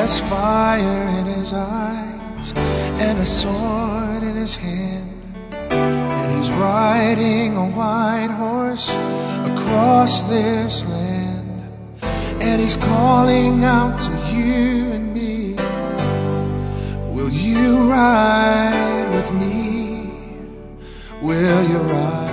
has fire in his eyes and a sword in his hand, and he's riding a white horse across this land, and he's calling out to you and me, will you ride with me? Will you ride?